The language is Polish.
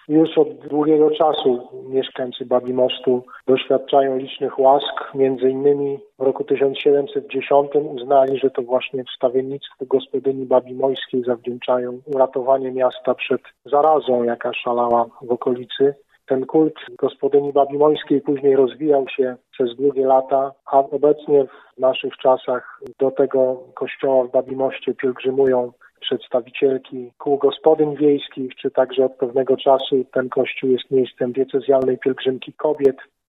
Już od długiego czasu mieszkańcy Babimostu doświadczają licznych łask. Między innymi w roku 1710 uznali, że to właśnie wstawiennictwu gospodyni babimojskiej zawdzięczają uratowanie miasta przed zarazą, jaka szalała w okolicy. Ten kult gospodyni babimojskiej później rozwijał się przez długie lata, a obecnie w naszych czasach do tego kościoła w Babimoście pielgrzymują przedstawicielki kół gospodyń wiejskich, czy także od pewnego czasu ten kościół jest miejscem diecezjalnej pielgrzymki kobiet.